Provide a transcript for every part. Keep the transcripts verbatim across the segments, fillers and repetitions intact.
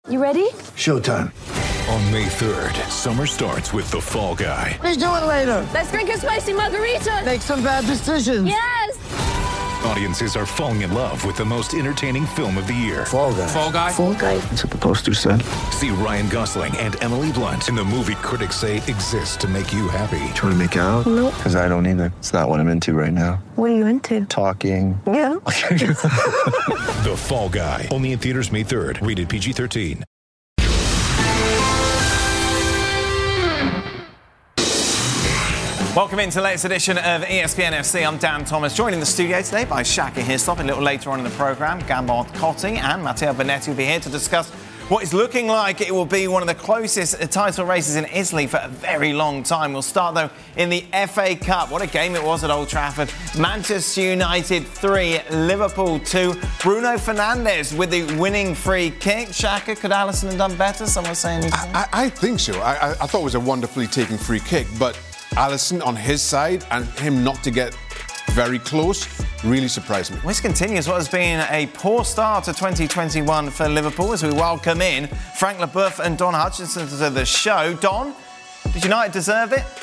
You ready? Showtime. On May third, summer starts with The Fall Guy. Let's do it later. Let's drink a spicy margarita. Make some bad decisions. Yes. Audiences are falling in love with the most entertaining film of the year. Fall Guy. Fall Guy. Fall Guy. That's what the poster said. See Ryan Gosling and Emily Blunt in the movie critics say exists to make you happy. Trying to make it out? Nope. Because I don't either. It's not what I'm into right now. What are you into? Talking. Yeah. The Fall Guy. Only in theaters May third. Rated P G thirteen. Welcome into the latest edition of E S P N F C. I'm Dan Thomas, joined in the studio today by Shaka Hislop. A little later on in the programme, Gambard Cotti and Matteo Bonetti will be here to discuss what is looking like it will be one of the closest title races in Italy for a very long time. We'll start, though, in the F A Cup. What a game it was at Old Trafford. Manchester United three, Liverpool two. Bruno Fernandes with the winning free kick. Shaka, could Alisson have done better? Someone saying anything? I, I think so. I, I thought it was a wonderfully taken free kick, but Alisson on his side and him not to get very close really surprised me. This continues what has been a poor start to twenty twenty-one for Liverpool as we welcome in Frank Leboeuf and Don Hutchinson to the show. Don, did United deserve it?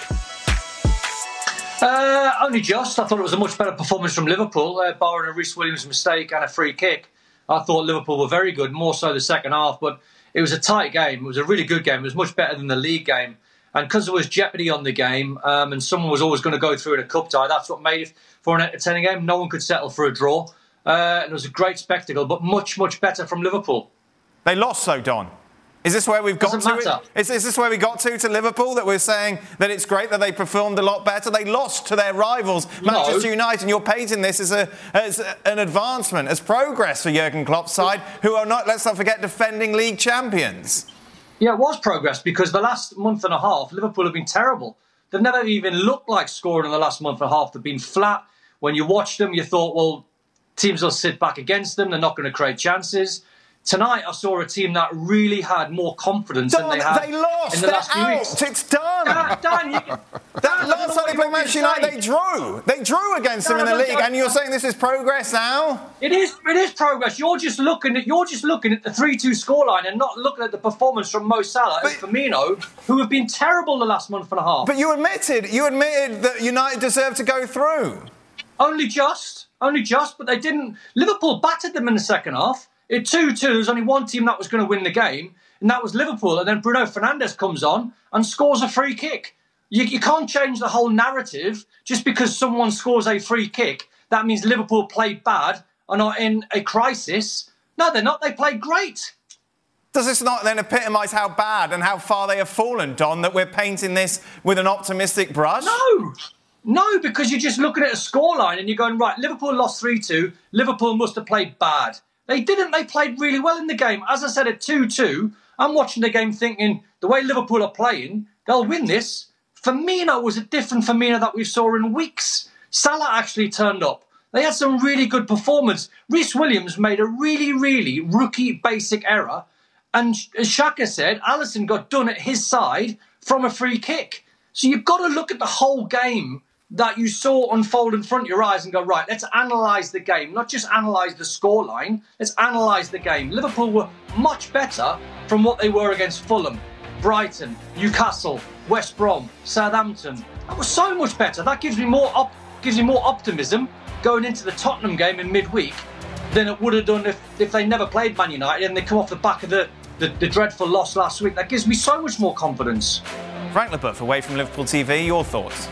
Uh, only just. I thought it was a much better performance from Liverpool, uh, barring a Reece Williams mistake and a free kick. I thought Liverpool were very good, more so the second half, but it was a tight game. It was a really good game. It was much better than the league game. And because there was jeopardy on the game um, and someone was always going to go through in a cup tie, that's what made it for an entertaining game. No one could settle for a draw. Uh, and it was a great spectacle, but much, much better from Liverpool. They lost, though, Don. Is this where we've got Doesn't to? matter. Is, is this where we got to, to Liverpool, that we're saying that it's great that they performed a lot better? They lost to their rivals, No. Manchester United, and you're painting this as, a, as an advancement, as progress for Jurgen Klopp's side, who are not, let's not forget, defending league champions. Yeah, it was progress because the last month and a half, Liverpool have been terrible. They've never even looked like scoring in the last month and a half. They've been flat. When you watched them, you thought, well, teams will sit back against them. They're not going to create chances. Tonight, I saw a team that really had more confidence Don, than they had they lost. in the They're last few out. weeks. It's done. Dan, Dan, you, That last time they played Manchester United, they drew. They drew against them in the league, and you're saying this is progress now? It is. It is progress. You're just looking at. You're just looking at the three-two scoreline and not looking at the performance from Mo Salah and Firmino, who have been terrible the last month and a half. But you admitted, you admitted that United deserved to go through. Only just, only just, but they didn't. Liverpool battered them in the second half. At two-two, there was only one team that was going to win the game, and that was Liverpool. And then Bruno Fernandes comes on and scores a free kick. You, you can't change the whole narrative just because someone scores a free kick. That means Liverpool played bad and are in a crisis. No, they're not. They played great. Does this not then epitomise how bad and how far they have fallen, Don, that we're painting this with an optimistic brush? No. No, because you're just looking at a scoreline and you're going, right, Liverpool lost three-two. Liverpool must have played bad. They didn't. They played really well in the game. As I said, at two-two, I'm watching the game thinking, the way Liverpool are playing, they'll win this. Firmino was a different Firmino that we saw in weeks. Salah actually turned up. They had some really good performance. Reece Williams made a really, really rookie basic error. And as Shaka said, Alisson got done at his side from a free kick. So you've got to look at the whole game that you saw unfold in front of your eyes and go, right, let's analyse the game, not just analyse the scoreline. Let's analyse the game. Liverpool were much better from what they were against Fulham, Brighton, Newcastle, West Brom, Southampton. That was so much better. That gives me more op- gives me more optimism going into the Tottenham game in midweek than it would have done if, if they never played Man United and they come off the back of the, the, the dreadful loss last week. That gives me so much more confidence. Frank Leboeuf, away from Liverpool T V, your thoughts?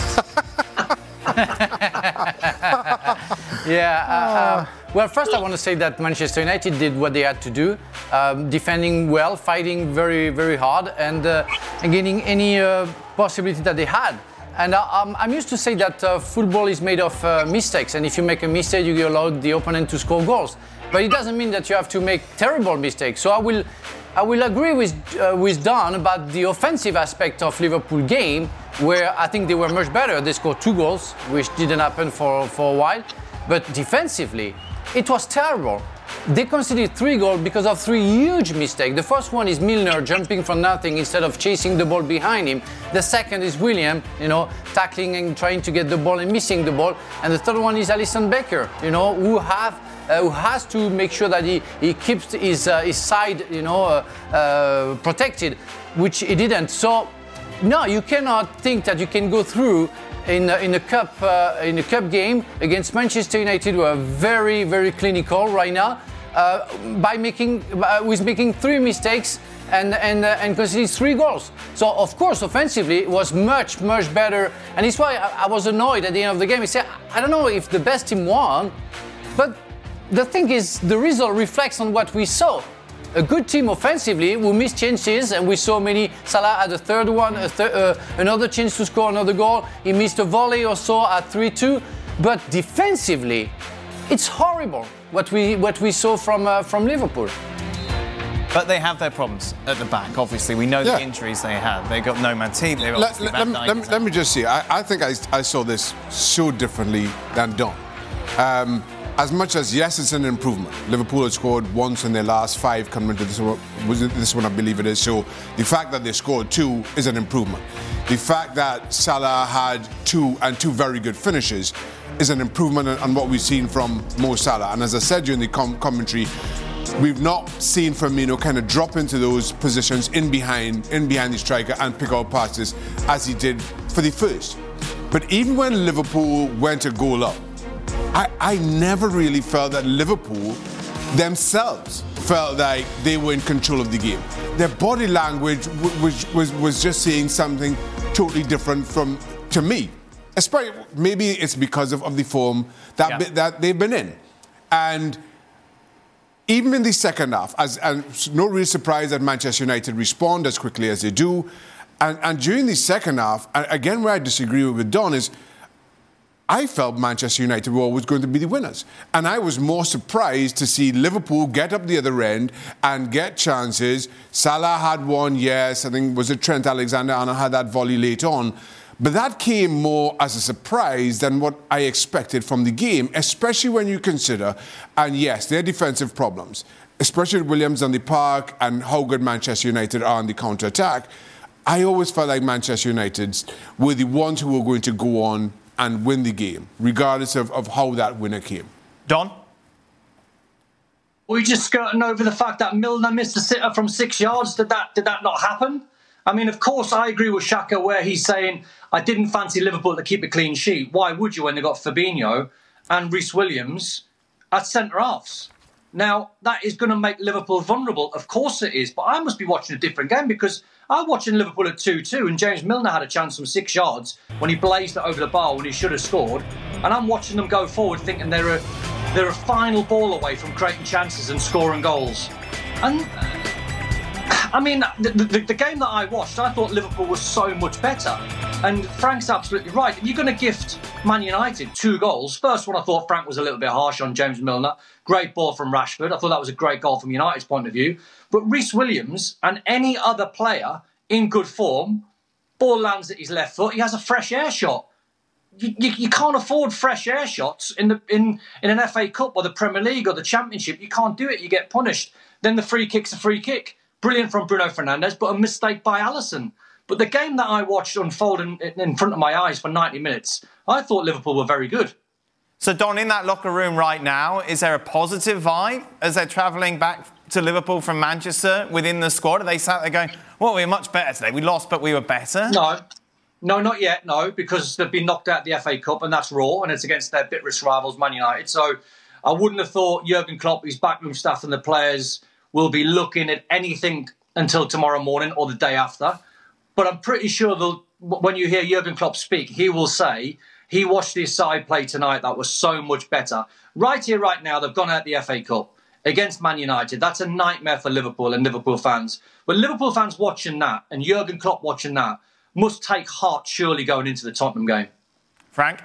yeah. Uh, uh, well, first I want to say that Manchester United did what they had to do, um, defending well, fighting very, very hard, and, uh, and getting any uh, possibility that they had. And uh, um, I'm used to say that uh, football is made of uh, mistakes, and if you make a mistake, you allow the opponent to score goals. But it doesn't mean that you have to make terrible mistakes. So I will, I will agree with uh, with Don about the offensive aspect of Liverpool game, where I think they were much better. They scored two goals, which didn't happen for, for a while. But defensively, it was terrible. They conceded three goals because of three huge mistakes. The first one is Milner jumping from nothing instead of chasing the ball behind him. The second is William, you know, tackling and trying to get the ball and missing the ball. And the third one is Alisson Becker, you know, who have uh, who has to make sure that he, he keeps his, uh, his side, you know, uh, uh, protected, which he didn't. So, no, you cannot think that you can go through in a, in a cup uh, in a cup game against Manchester United, who are very, very clinical right now, uh, by making uh, with making three mistakes and and uh, and conceding three goals. So of course, offensively, it was much much better, and it's why I, I was annoyed at the end of the game. He said, I don't know if the best team won, but the thing is, the result reflects on what we saw. A good team offensively who missed chances, and we saw many. Salah had a third one, a th- uh, another chance to score another goal. He missed a volley or so at three two. But defensively, it's horrible what we what we saw from uh, from Liverpool. But they have their problems at the back, obviously. We know Yeah. the injuries they had. They got no Matip, they got Let, let, let, me- let, me- let me just say, I, I think I, I saw this so differently than Don. Um, as much as, yes, it's an improvement. Liverpool had scored once in their last five coming into this one, was it this one, I believe it is. So the fact that they scored two is an improvement. The fact that Salah had two and two very good finishes is an improvement on what we've seen from Mo Salah. And as I said during the com- commentary, we've not seen Firmino kind of drop into those positions in behind, in behind the striker and pick out passes as he did for the first. But even when Liverpool went a goal up, I, I never really felt that Liverpool themselves felt like they were in control of the game. Their body language w- was, was, was just saying something totally different from, to me. Especially, maybe it's because of, of the form that, Yeah. bi- that they've been in. And even in the second half, as, and no real surprise that Manchester United respond as quickly as they do. And, and during the second half, and again, where I disagree with Don is, I felt Manchester United were always going to be the winners. And I was more surprised to see Liverpool get up the other end and get chances. Salah had one, yes. I think was it Trent Alexander-Arnold had that volley late on. But that came more as a surprise than what I expected from the game, especially when you consider, and yes, their defensive problems, especially Williams on the park and how good Manchester United are on the counter-attack. I always felt like Manchester United were the ones who were going to go on and win the game, regardless of, of how that winner came. Don? Were you just skirting over the fact that Milner missed a sitter from six yards? Did that did that not happen? I mean, of course, I agree with Xhaka where he's saying, I didn't fancy Liverpool to keep a clean sheet. Why would you when they got Fabinho and Reece Williams at centre-halves? Now, that is going to make Liverpool vulnerable. Of course it is. But I must be watching a different game because I'm watching Liverpool at two two and James Milner had a chance from six yards when he blazed it over the bar when he should have scored. And I'm watching them go forward thinking they're a, they're a final ball away from creating chances and scoring goals. And... I mean, the, the, the game that I watched, I thought Liverpool was so much better. And Frank's absolutely right. If you're going to gift Man United two goals, first one I thought Frank was a little bit harsh on James Milner. Great ball from Rashford. I thought that was a great goal from United's point of view. But Reece Williams and any other player in good form, ball lands at his left foot, he has a fresh air shot. You, you, you can't afford fresh air shots in the in, in an F A Cup or the Premier League or the Championship. You can't do it. You get punished. Then the free kick's a free kick. Brilliant from Bruno Fernandes, but a mistake by Alisson. But the game that I watched unfold in, in front of my eyes for ninety minutes, I thought Liverpool were very good. So, Don, in that locker room right now, is there a positive vibe as they're travelling back to Liverpool from Manchester within the squad? Are they sat there going, well, we were much better today. We lost, but we were better? No. No, not yet, no, because they've been knocked out of the F A Cup, and that's raw, and it's against their bitterest rivals, Man United. So I wouldn't have thought Jurgen Klopp, his backroom staff and the players will be looking at anything until tomorrow morning or the day after. But I'm pretty sure that when you hear Jurgen Klopp speak, he will say he watched his side play tonight that was so much better. Right here, right now, they've gone out the F A Cup against Man United. That's a nightmare for Liverpool and Liverpool fans. But Liverpool fans watching that and Jurgen Klopp watching that must take heart surely going into the Tottenham game. Frank?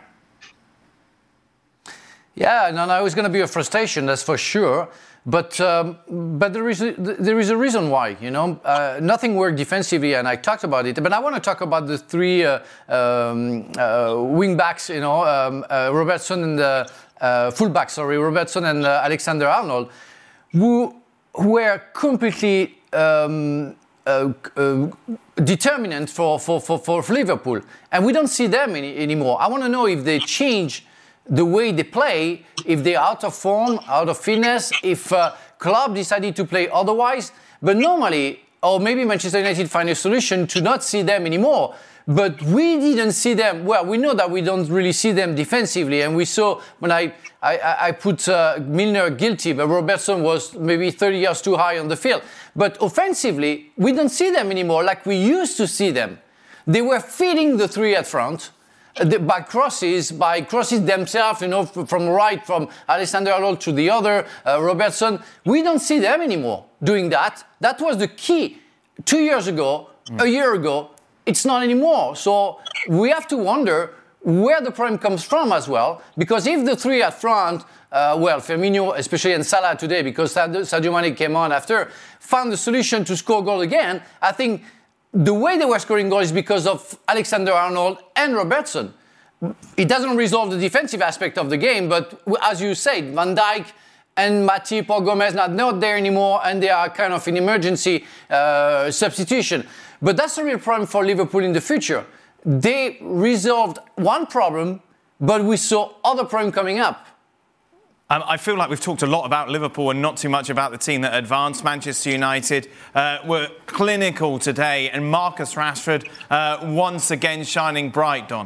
Yeah, no, no, it's going to be a frustration, that's for sure. But um, but there is a, there is a reason why, you know. Uh, nothing worked defensively, and I talked about it. But I want to talk about the three uh, um, uh, wing backs, you know, um, uh, Robertson and the uh, full back, sorry, Robertson and uh, Alexander-Arnold, who, who were completely um, uh, uh, determinant for, for, for, for Liverpool. And we don't see them any, anymore. I want to know if they change the way they play, if they're out of form, out of fitness, if uh, Klopp decided to play otherwise. But normally, or maybe Manchester United find a solution to not see them anymore. But we didn't see them. Well, we know that we don't really see them defensively. And we saw when I, I, I put uh, Milner guilty, but Robertson was maybe thirty yards too high on the field. But offensively, we don't see them anymore like we used to see them. They were feeding the three at front uh, the, by crosses, by crosses themselves, you know, f- from right, from Alexander-Arnold to the other, uh, Robertson. We don't see them anymore doing that. That was the key two years ago, mm. a year ago. It's not anymore. So we have to wonder where the problem comes from as well. Because if the three at front, uh, well, Firmino, especially and Salah today, because Sadio Mane came on after, found the solution to score goal again, I think the way they were scoring goals is because of Alexander-Arnold and Robertson. It doesn't resolve the defensive aspect of the game, but as you said, Van Dijk and Matip or Gomez are not there anymore, and they are kind of an emergency uh, substitution. But that's a real problem for Liverpool in the future. They resolved one problem, but we saw other problems coming up. Um, I feel like we've talked a lot about Liverpool and not too much about the team that advanced. Manchester United uh, were clinical today, and Marcus Rashford uh, once again shining bright, Don.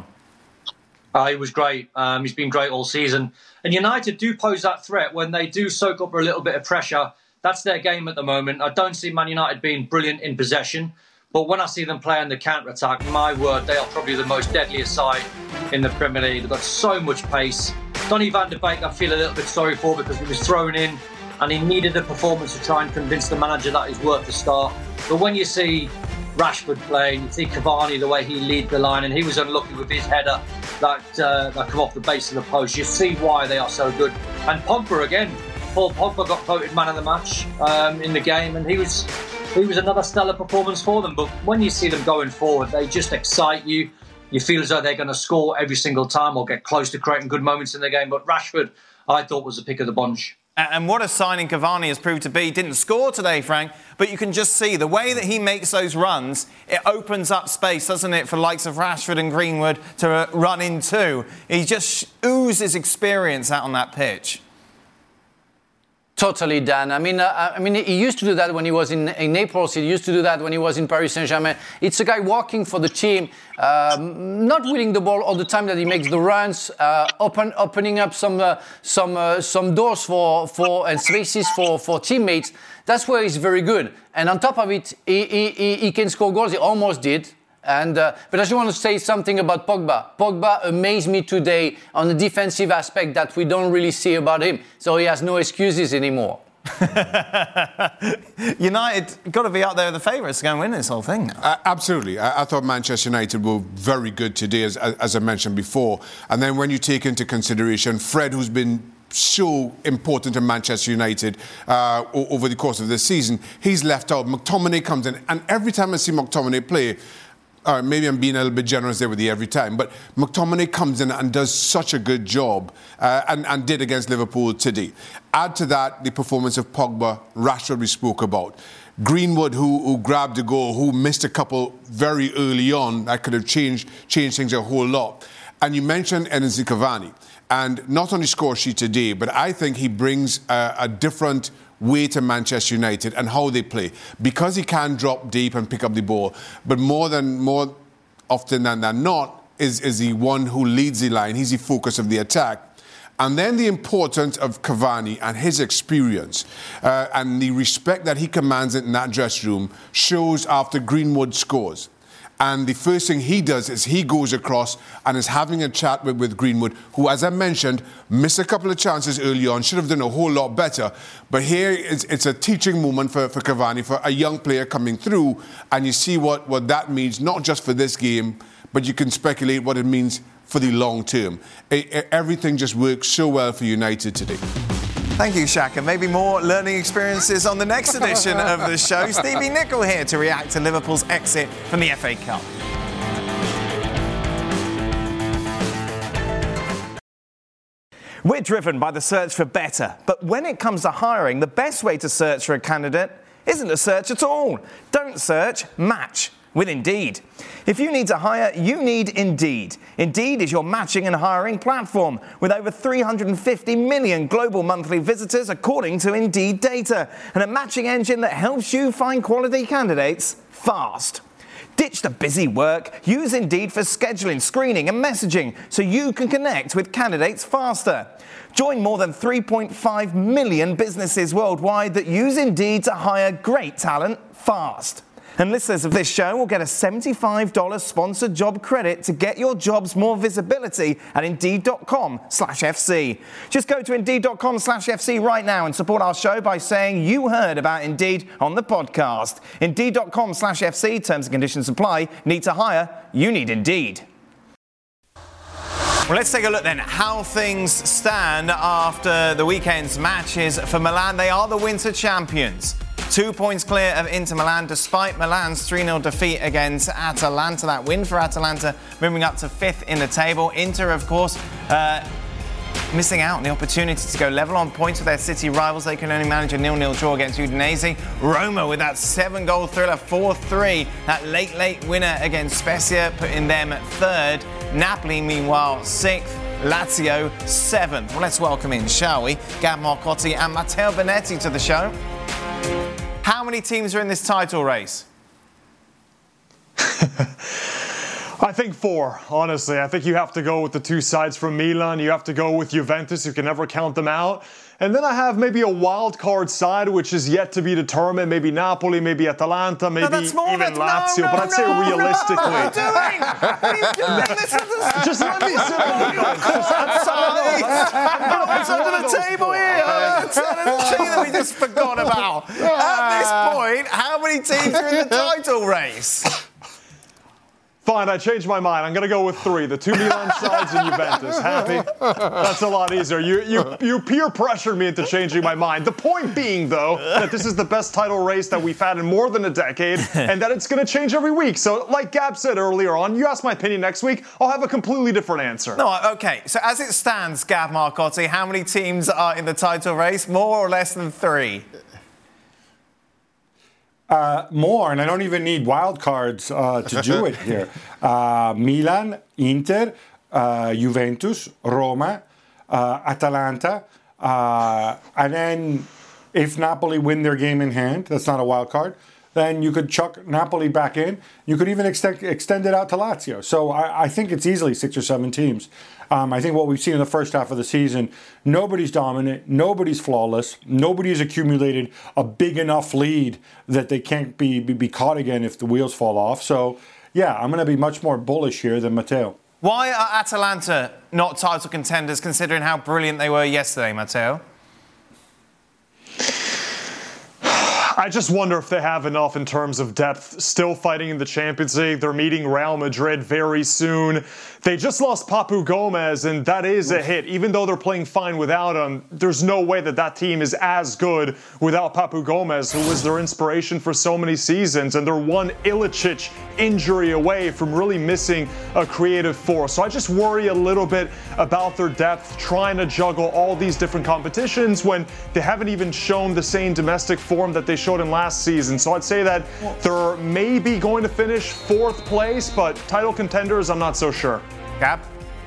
Uh, he was great. Um, he's been great all season. And United do pose that threat when they do soak up a little bit of pressure. That's their game at the moment. I don't see Man United being brilliant in possession. But when I see them play on the counter-attack, my word, they are probably the most deadliest side in the Premier League. They've got so much pace. Donny van de Beek, I feel a little bit sorry for because he was thrown in and he needed a performance to try and convince the manager that he's worth the start. But when you see Rashford playing, you see Cavani, the way he lead the line, and he was unlucky with his header that, uh, that come off the base of the post. You see why they are so good. And Pogba again. Paul Pogba got voted man of the match um, in the game, and he was... It was another stellar performance for them. But when you see them going forward, they just excite you. You feel as though they're going to score every single time or get close to creating good moments in the game. But Rashford, I thought, was the pick of the bunch. And what a signing Cavani has proved to be. Didn't score today, Frank, but you can just see the way that he makes those runs, it opens up space, doesn't it, for the likes of Rashford and Greenwood to uh, run into. He just oozes experience out on that pitch. Totally, Dan. I mean, uh, I mean, he used to do that when he was in, in Naples. He used to do that when he was in Paris Saint-Germain. It's a guy working for the team, um, not winning the ball all the time that he makes the runs, uh, open, opening up some uh, some uh, some doors for for and spaces for, for teammates. That's where he's very good. And on top of it, he he, he can score goals. He almost did. And, uh, but I just want to say something about Pogba. Pogba amazed me today on the defensive aspect that we don't really see about him. So he has no excuses anymore. United got to be out there with the favourites to go and win this whole thing now. Uh, absolutely. I, I thought Manchester United were very good today, as, as I mentioned before. And then when you take into consideration Fred, who's been so important to Manchester United uh, over the course of this season, he's left out. McTominay comes in, and every time I see McTominay play, Uh, maybe I'm being a little bit generous there with the every time, but McTominay comes in and does such a good job uh, and, and did against Liverpool today. Add to that the performance of Pogba, Rashford we spoke about. Greenwood, who, who grabbed the goal, who missed a couple very early on, that could have changed, changed things a whole lot. And you mentioned Edinson Cavani. And not on the score sheet today, but I think he brings a, a different way to Manchester United and how they play, because he can drop deep and pick up the ball, but more than more often than, than not is, is the one who leads the line. He's the focus of the attack. And then the importance of Cavani and his experience uh, and the respect that he commands in that dressing room shows after Greenwood scores. And the first thing he does is he goes across and is having a chat with, with Greenwood, who, as I mentioned, missed a couple of chances early on, should have done a whole lot better. But here it's, it's a teaching moment for, for Cavani, for a young player coming through, and you see what, what that means, not just for this game, but you can speculate what it means for the long term. It, it, everything just works so well for United today. Thank you, Shaka. Maybe more learning experiences on the next edition of the show. Stevie Nicol here to react to Liverpool's exit from the F A Cup. We're driven by the search for better. But when it comes to hiring, the best way to search for a candidate isn't to search at all. Don't search, match with Indeed. If you need to hire, you need Indeed. Indeed is your matching and hiring platform with over three hundred fifty million global monthly visitors according to Indeed data, and a matching engine that helps you find quality candidates fast. Ditch the busy work. Use Indeed for scheduling, screening and messaging so you can connect with candidates faster. Join more than three point five million businesses worldwide that use Indeed to hire great talent fast. And listeners of this show will get a seventy-five dollars sponsored job credit to get your jobs more visibility at Indeed.com slash FC. Just go to Indeed.com slash FC right now and support our show by saying you heard about Indeed on the podcast. Indeed.com slash FC. Terms and conditions apply. Need to hire? You need Indeed. Well, let's take a look then at how things stand after the weekend's matches for Milan. They are the winter champions. Two points clear of Inter Milan despite Milan's three nil defeat against Atalanta. That win for Atalanta moving up to fifth in the table. Inter, of course, uh, missing out on the opportunity to go level on points with their city rivals. They can only manage a nil nil draw against Udinese. Roma with that seven-goal thriller, four three. That late, late winner against Spezia, putting them at third. Napoli, meanwhile, sixth. Lazio, seventh. Well, let's welcome in, shall we, Gab Marcotti and Matteo Bonetti to the show. How many teams are in this title race? I think four, honestly. I think you have to go with the two sides from Milan. You have to go with Juventus. You can never count them out. And then I have maybe a wild card side, which is yet to be determined. Maybe Napoli, maybe Atalanta, maybe no, even than, Lazio. No, no, but I'd no, say realistically. No, what are you doing? What are you doing? Listen to this. Just let me sit down. What's under the table here? That's the team that we just forgot about. At this point, how many teams are in the title race? Fine, I changed my mind. I'm going to go with three. The two Milan sides and Juventus. Happy? That's a lot easier. You, you, you peer pressured me into changing my mind. The point being, though, that this is the best title race that we've had in more than a decade and that it's going to change every week. So like Gab said earlier on, you ask my opinion next week, I'll have a completely different answer. No, okay. So as it stands, Gab Marcotti, how many teams are in the title race? More or less than three? Uh, more, and I don't even need wild cards uh, to do it here. Uh, Milan, Inter, uh, Juventus, Roma, uh, Atalanta, uh, and then if Napoli win their game in hand, that's not a wild card, then you could chuck Napoli back in. You could even extend, extend it out to Lazio. So I, I think it's easily six or seven teams. Um, I think what we've seen in the first half of the season, nobody's dominant, nobody's flawless, nobody's accumulated a big enough lead that they can't be, be, be caught again if the wheels fall off. So, yeah, I'm going to be much more bullish here than Matteo. Why are Atalanta not title contenders considering how brilliant they were yesterday, Matteo? I just wonder if they have enough in terms of depth. Still fighting in the Champions League. They're meeting Real Madrid very soon. They just lost Papu Gomez, and that is a hit. Even though they're playing fine without him, there's no way that that team is as good without Papu Gomez, who was their inspiration for so many seasons. And they're one Ilicic injury away from really missing a creative force. So I just worry a little bit about their depth, trying to juggle all these different competitions when they haven't even shown the same domestic form that they showed in last season. So I'd say that they're maybe going to finish fourth place, but title contenders, I'm not so sure. Gab?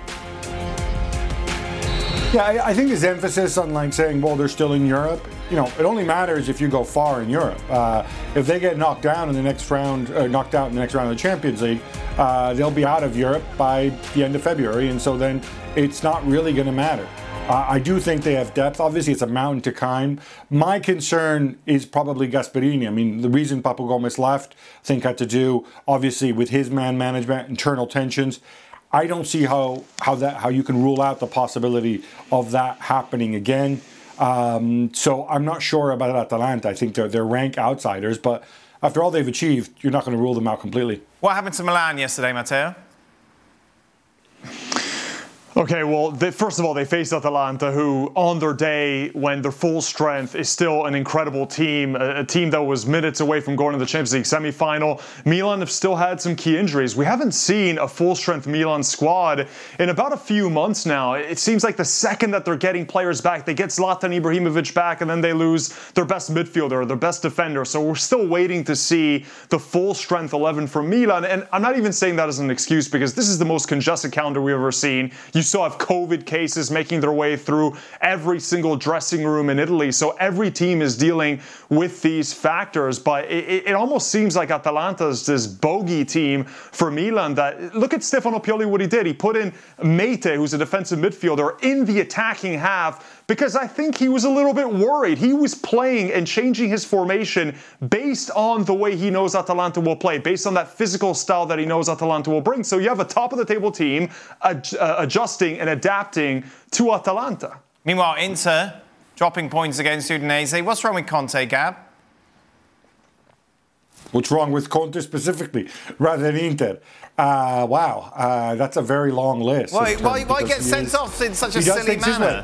Yeah, I, I think this emphasis on like saying, well, they're still in Europe. You know, it only matters if you go far in Europe. Uh, if they get knocked down in the next round, uh, knocked out in the next round of the Champions League, uh, they'll be out of Europe by the end of February, and so then it's not really going to matter. Uh, I do think they have depth. Obviously, it's a mountain to climb. My concern is probably Gasperini. I mean, the reason Papu Gomez left, I think, had to do, obviously, with his man management, internal tensions. I don't see how how that how you can rule out the possibility of that happening again. Um, so I'm not sure about Atalanta. I think they're they're rank outsiders, but after all they've achieved, you're not going to rule them out completely. What happened to Milan yesterday, Matteo? Okay, well, they, first of all, they faced Atalanta, who on their day, when they're full strength, is still an incredible team, a, a team that was minutes away from going to the Champions League semi-final. Milan have still had some key injuries. We haven't seen a full-strength Milan squad in about a few months now. It seems like the second that they're getting players back, they get Zlatan Ibrahimovic back, and then they lose their best midfielder, their best defender. So we're still waiting to see the full-strength eleven from Milan. And I'm not even saying that as an excuse, because this is the most congested calendar we've ever seen. You still have COVID cases making their way through every single dressing room in Italy. So every team is dealing with these factors. But it, it almost seems like Atalanta's this bogey team for Milan. That look at Stefano Pioli, what he did. He put in Meite, who's a defensive midfielder, in the attacking half, because I think he was a little bit worried. He was playing and changing his formation based on the way he knows Atalanta will play, based on that physical style that he knows Atalanta will bring. So you have a top-of-the-table team ad- uh, adjusting and adapting to Atalanta. Meanwhile, Inter dropping points against Udinese. What's wrong with Conte, Gab? What's wrong with Conte specifically, rather than Inter? Uh, wow, uh, that's a very long list. Why, why, why get sent is, off in such a silly manner?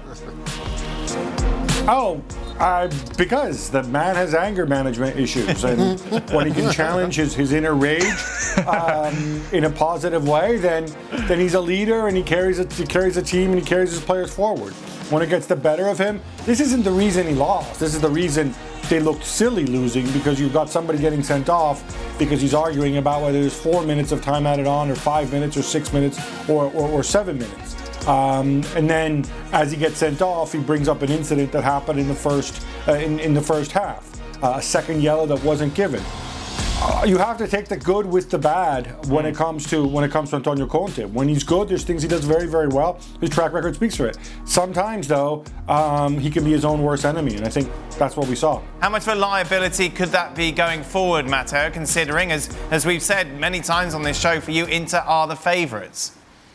Oh, uh, because the man has anger management issues, and when he can challenge his, his inner rage um, in a positive way, then then he's a leader, and he carries a, he carries a team, and he carries his players forward. When it gets the better of him, this isn't the reason he lost. This is the reason they looked silly losing, because you've got somebody getting sent off because he's arguing about whether there's four minutes of time added on, or five minutes, or six minutes, or or, or seven minutes. Um, and then, as he gets sent off, he brings up an incident that happened in the first uh, in, in the first half, uh, a second yellow that wasn't given. Uh, you have to take the good with the bad when it comes to when it comes to Antonio Conte. When he's good, there's things he does very, very well. His track record speaks for it. Sometimes, though, um, he can be his own worst enemy, and I think that's what we saw. How much of a liability could that be going forward, Matteo, considering, as as we've said many times on this show, for you, Inter are the favourites?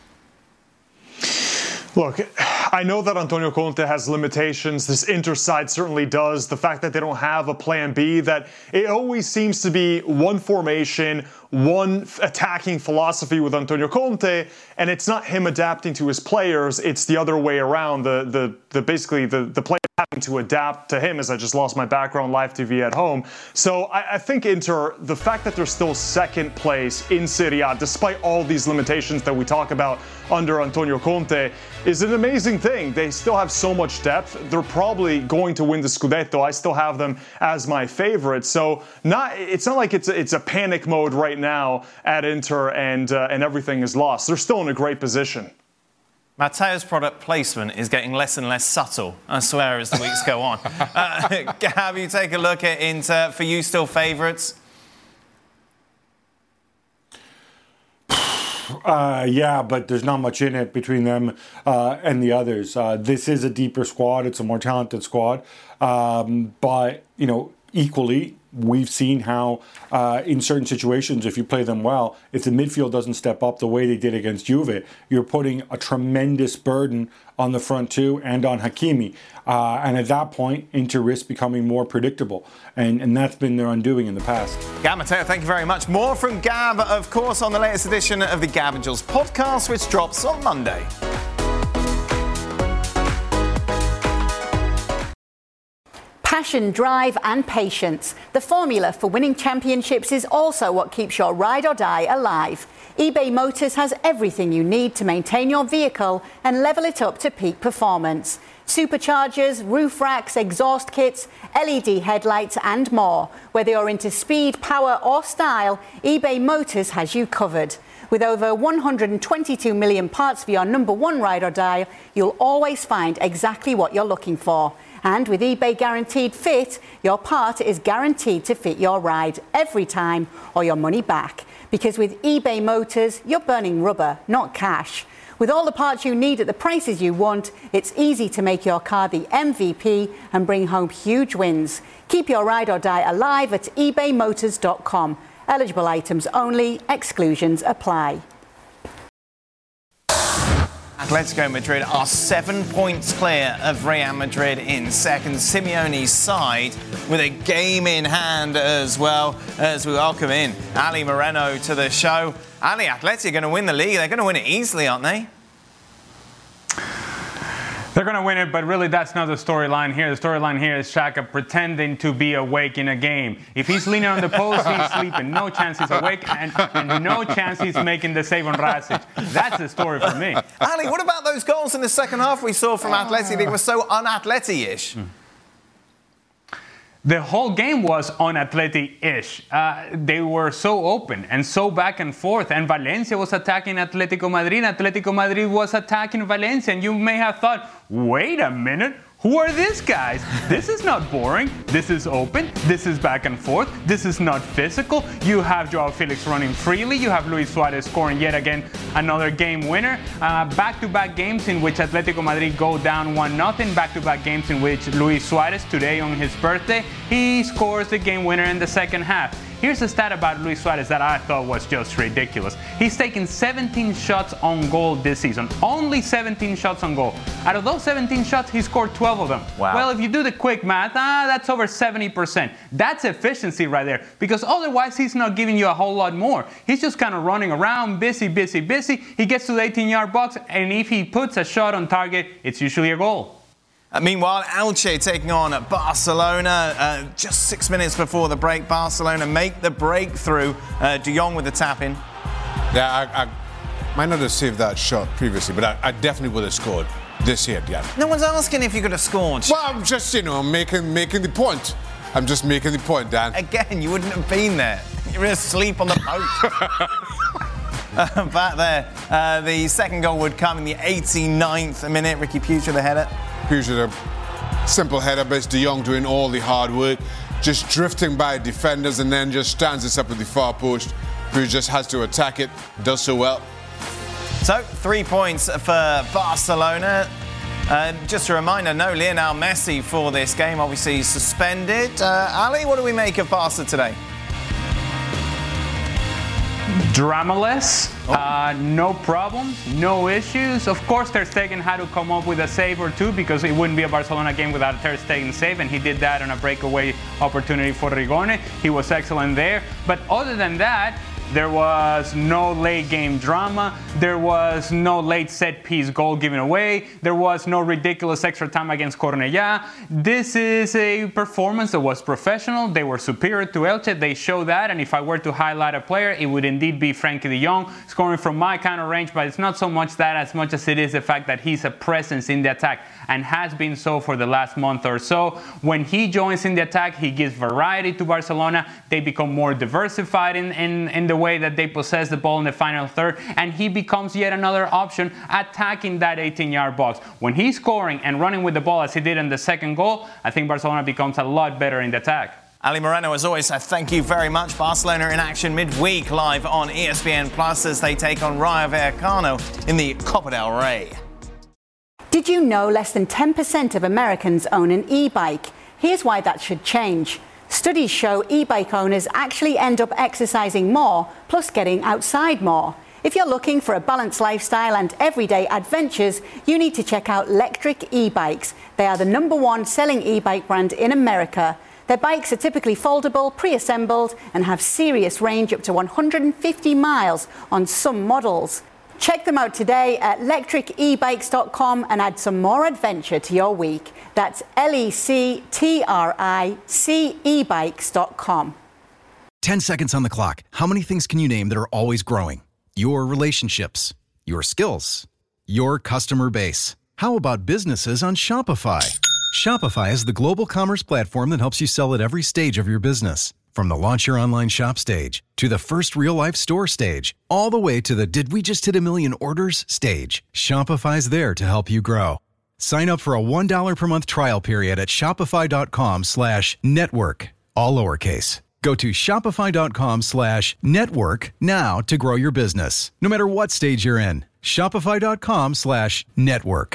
Look, I know that Antonio Conte has limitations. This Inter side certainly does. The fact that they don't have a plan B, that it always seems to be one formation, one attacking philosophy with Antonio Conte, and it's not him adapting to his players, it's the other way around. The the, the basically the, the players having to adapt to him, as I just lost my background live T V at home. So I, I think Inter, the fact that they're still second place in Serie A, despite all these limitations that we talk about under Antonio Conte, is an amazing thing. They still have so much depth. They're probably going to win the Scudetto. I still have them as my favorite. So not it's not like it's a, it's a panic mode right now at Inter and uh, and everything is lost. They're still in a great position. Matteo's product placement is getting less and less subtle, I swear, as the weeks go on. Uh, Gab, you take a look at Inter. For you, still favourites? Uh, yeah, but there's not much in it between them uh, and the others. Uh, this is a deeper squad. It's a more talented squad. Um, but, you know, equally, we've seen how uh, in certain situations, if you play them well, if the midfield doesn't step up the way they did against Juve, you're putting a tremendous burden on the front two and on Hakimi. Uh, and at that point, Inter risks becoming more predictable. And, and that's been their undoing in the past. Gab, Matteo, thank you very much. More from Gab, of course, on the latest edition of the Gab and Jules podcast, which drops on Monday. Passion, drive and patience. The formula for winning championships is also what keeps your ride or die alive. eBay Motors has everything you need to maintain your vehicle and level it up to peak performance. Superchargers, roof racks, exhaust kits, L E D headlights and more. Whether you're into speed, power or style, eBay Motors has you covered. With over one hundred twenty-two million parts for your number one ride or die, you'll always find exactly what you're looking for. And with eBay Guaranteed Fit, your part is guaranteed to fit your ride every time or your money back. Because with eBay Motors, you're burning rubber, not cash. With all the parts you need at the prices you want, it's easy to make your car the M V P and bring home huge wins. Keep your ride or die alive at ebay motors dot com. Eligible items only, exclusions apply. Atletico Madrid are seven points clear of Real Madrid in second. Simeone's side with a game in hand as well, as we welcome in Ali Moreno to the show. Ali, Atleti are going to win the league. They're going to win it easily, aren't they? They're going to win it, but really that's not the storyline here. The storyline here is Xhaka pretending to be awake in a game. If he's leaning on the post, he's sleeping. No chance he's awake, and, and no chance he's making the save on Rasic. That's the story for me. Ali, what about those goals in the second half we saw from Atleti? They were so un-Atleti-ish. Mm. The whole game was on Atleti-ish. Uh, they were so open and so back and forth. And Valencia was attacking Atletico Madrid. Atletico Madrid was attacking Valencia. And you may have thought, wait a minute. Who are these guys? This is not boring. This is open. This is back and forth. This is not physical. You have Joao Felix running freely. You have Luis Suarez scoring yet again another game winner. Uh, back-to-back games in which Atletico Madrid go down one nothing. Back-to-back games in which Luis Suarez, today on his birthday, he scores the game winner in the second half. Here's a stat about Luis Suarez that I thought was just ridiculous. He's taken seventeen shots on goal this season. Only seventeen shots on goal. Out of those seventeen shots, he scored twelve of them. Wow. Well, if you do the quick math, ah, that's over seventy percent. That's efficiency right there. Because otherwise, he's not giving you a whole lot more. He's just kind of running around, busy, busy, busy. He gets to the eighteen-yard box, and if he puts a shot on target, it's usually a goal. Uh, meanwhile, Elche taking on Barcelona. Uh, just six minutes before the break, Barcelona make the breakthrough. Uh, De Jong with the tap-in. Yeah, I, I might not have saved that shot previously, but I, I definitely would have scored this here, yeah. No one's asking if you could have scored. Well, I'm just, you know, making making the point. I'm just making the point, Dan. Again, you wouldn't have been there. You were asleep on the boat. uh, back there, uh, the second goal would come in the eighty-ninth minute. Ricky Puig with the header. Puig with a simple header, but it's De Jong doing all the hard work, just drifting by defenders and then just stands us up at the far post. Puig just has to attack it, does so well. So, three points for Barcelona. Uh, just a reminder, no Lionel Messi for this game, obviously suspended. Uh, Ali, what do we make of Barca today? Dramaless, oh. uh, no problems, no issues. Of course, Ter Stegen had to come up with a save or two because it wouldn't be a Barcelona game without a Ter Stegen save, and he did that on a breakaway opportunity for Rigoni. He was excellent there. But other than that, there was no late game drama. There was no late set piece goal given away. There was no ridiculous extra time against Cornellà. This is a performance that was professional. They were superior to Elche. They show that. And if I were to highlight a player, it would indeed be Frenkie de Jong, scoring from my kind of range. But it's not so much that as much as it is the fact that he's a presence in the attack and has been so for the last month or so. When he joins in the attack, he gives variety to Barcelona. They become more diversified in, in, in the way that they possess the ball in the final third, and he becomes yet another option attacking that eighteen-yard box. When he's scoring and running with the ball as he did in the second goal, I think Barcelona becomes a lot better in the attack. Ali Moreno, as always, thank you very much. Barcelona in action midweek live on E S P N Plus as they take on Rayo Vallecano in the Copa del Rey. Did you know less than ten percent of Americans own an e-bike? Here's why that should change. Studies show e-bike owners actually end up exercising more, plus getting outside more. If you're looking for a balanced lifestyle and everyday adventures, you need to check out Lectric e-bikes. They are the number one selling e-bike brand in America. Their bikes are typically foldable, pre-assembled, and have serious range up to one hundred fifty miles on some models. Check them out today at lectric e bikes dot com and add some more adventure to your week. That's L E C T R I C e bikes dot com. Ten seconds on the clock. How many things can you name that are always growing? Your relationships, your skills, your customer base. How about businesses on Shopify? Shopify is the global commerce platform that helps you sell at every stage of your business. From the launch your online shop stage, to the first real-life store stage, all the way to the did we just hit a million orders stage, Shopify's there to help you grow. Sign up for a one dollar per month trial period at shopify.com slash network, all lowercase. Go to shopify.com slash network now to grow your business, no matter what stage you're in. Shopify.com slash network.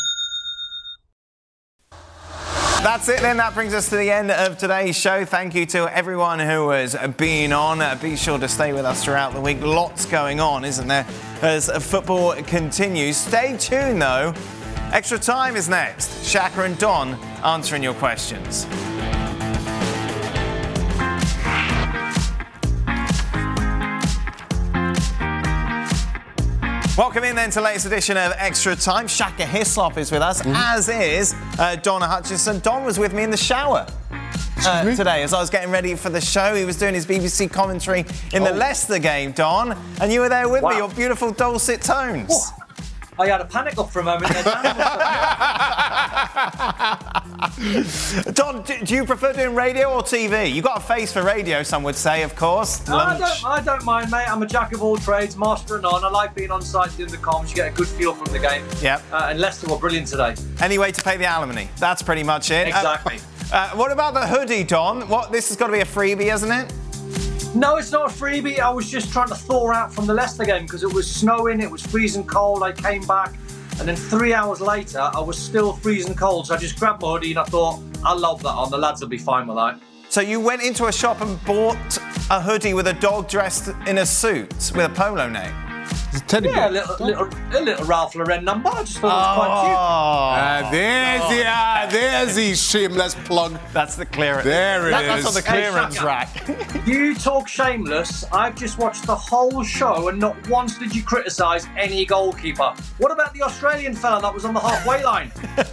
That's it then. That brings us to the end of today's show. Thank you to everyone who has been on. Uh, be sure to stay with us throughout the week. Lots going on, isn't there, as football continues. Stay tuned, though. Extra Time is next. Shaka and Don answering your questions. Welcome in then to the latest edition of Extra Time. Shaka Hislop is with us, mm-hmm. as is uh, Don Hutchinson. Don was with me in the shower uh, today as I was getting ready for the show. He was doing his B B C commentary in the oh. Leicester game, Don, and you were there with wow. me, your beautiful dulcet tones. Oh. I had a panic up for a moment there. Don, do, do you prefer doing radio or T V? You've got a face for radio, some would say, of course. No, I don't, I don't mind, mate. I'm a jack of all trades, master of none. I like being on site doing the comms. You get a good feel from the game. Yep. Uh, and Leicester were brilliant today. Any way to pay the alimony. That's pretty much it. Exactly. Uh, uh, what about the hoodie, Don? What? This has got to be a freebie, hasn't it? No, it's not a freebie. I was just trying to thaw out from the Leicester game because it was snowing, it was freezing cold. I came back, and then three hours later, I was still freezing cold. So I just grabbed my hoodie and I thought, I'll lob that on. The lads will be fine with that. So you went into a shop and bought a hoodie with a dog dressed in a suit with a polo neck? Teddy yeah, a little, little, a little Ralph Lauren number. I just thought it was quite cute. Uh, there's oh. the uh, there's the shameless plug. That's the clearance. There it that, is. That's on the clearance hey, rack. You talk shameless. I've just watched the whole show and not once did you criticise any goalkeeper. What about the Australian fella that was on the halfway line?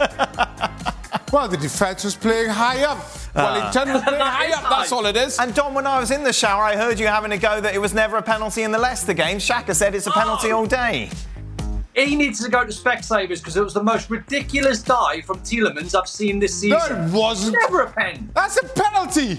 Well, the defence was playing high up. Wellington was playing high up, that's all it is. And Don, when I was in the shower, I heard you having a go that it was never a penalty in the Leicester game. Shaka said it's a penalty oh. all day. He needs to go to Specsavers because it was the most ridiculous dive from Tielemans I've seen this season. No, it wasn't. Never a pen. That's a penalty.